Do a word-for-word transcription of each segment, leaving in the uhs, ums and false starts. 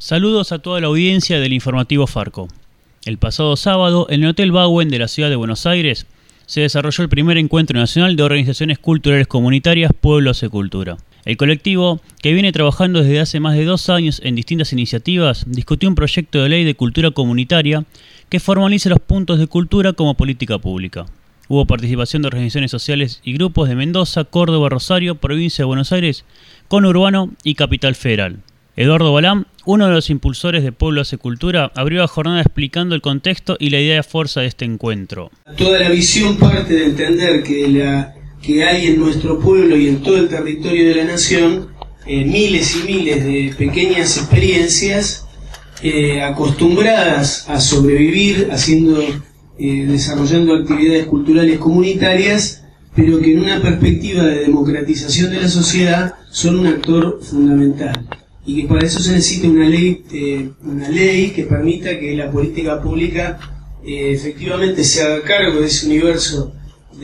Saludos a toda la audiencia del informativo Farco. El pasado sábado, en el Hotel Bauen de la ciudad de Buenos Aires, se desarrolló el primer encuentro nacional de organizaciones culturales comunitarias Pueblos de Cultura. El colectivo, que viene trabajando desde hace más de dos años en distintas iniciativas, discutió un proyecto de ley de cultura comunitaria que formalice los puntos de cultura como política pública. Hubo participación de organizaciones sociales y grupos de Mendoza, Córdoba, Rosario, provincia de Buenos Aires, conurbano y Capital Federal. Eduardo Balán, uno de los impulsores de Pueblos de Cultura, abrió la jornada explicando el contexto y la idea de fuerza de este encuentro. Toda la visión parte de entender que, la, que hay en nuestro pueblo y en todo el territorio de la nación eh, miles y miles de pequeñas experiencias eh, acostumbradas a sobrevivir haciendo, eh, desarrollando actividades culturales comunitarias, pero que en una perspectiva de democratización de la sociedad son un actor fundamental. Y que para eso se necesita una ley, eh, una ley que permita que la política pública eh, efectivamente se haga cargo de ese universo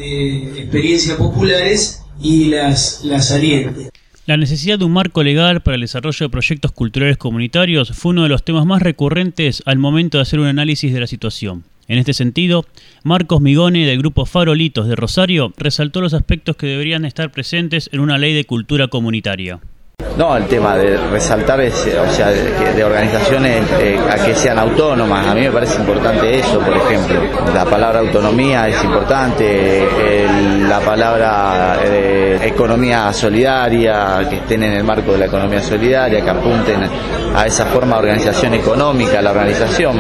de experiencias populares y las, las aliente. La necesidad de un marco legal para el desarrollo de proyectos culturales comunitarios fue uno de los temas más recurrentes al momento de hacer un análisis de la situación. En este sentido, Marcos Migone, del grupo Farolitos de Rosario, resaltó los aspectos que deberían estar presentes en una ley de cultura comunitaria. No, el tema de resaltar es, o sea, de, de organizaciones eh, a que sean autónomas. A mí me parece importante eso, por ejemplo. La palabra autonomía es importante, el, la palabra eh, economía solidaria, que estén en el marco de la economía solidaria, que apunten a esa forma de organización económica, la organización.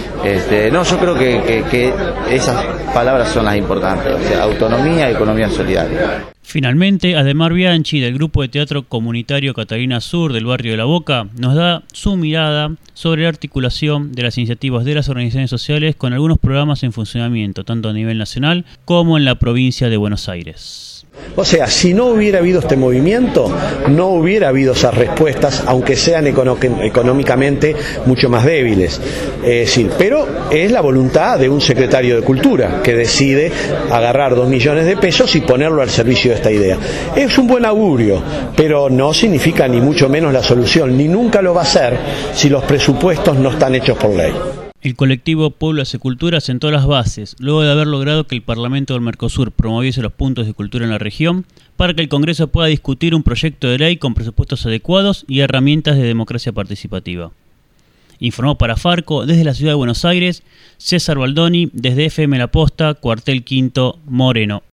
Este, no, yo creo que, que, que esas palabras son las importantes, o sea, autonomía y economía solidaria. Finalmente, Ademar Bianchi, del grupo de teatro comunitario Catalina Sur del barrio de La Boca, nos da su mirada sobre la articulación de las iniciativas de las organizaciones sociales con algunos programas en funcionamiento, tanto a nivel nacional como en la provincia de Buenos Aires. O sea, si no hubiera habido este movimiento, no hubiera habido esas respuestas, aunque sean econo- económicamente mucho más débiles. Es decir, pero es la voluntad de un secretario de Cultura que decide agarrar dos millones de pesos y ponerlo al servicio de esta idea. Es un buen augurio, pero no significa ni mucho menos la solución, ni nunca lo va a ser si los presupuestos no están hechos por ley. El colectivo Pueblos de Cultura sentó las bases, luego de haber logrado que el Parlamento del Mercosur promoviese los puntos de cultura en la región, para que el Congreso pueda discutir un proyecto de ley con presupuestos adecuados y herramientas de democracia participativa. Informó para Farco desde la ciudad de Buenos Aires, César Baldoni, desde F M La Posta, Cuartel Quinto, Moreno.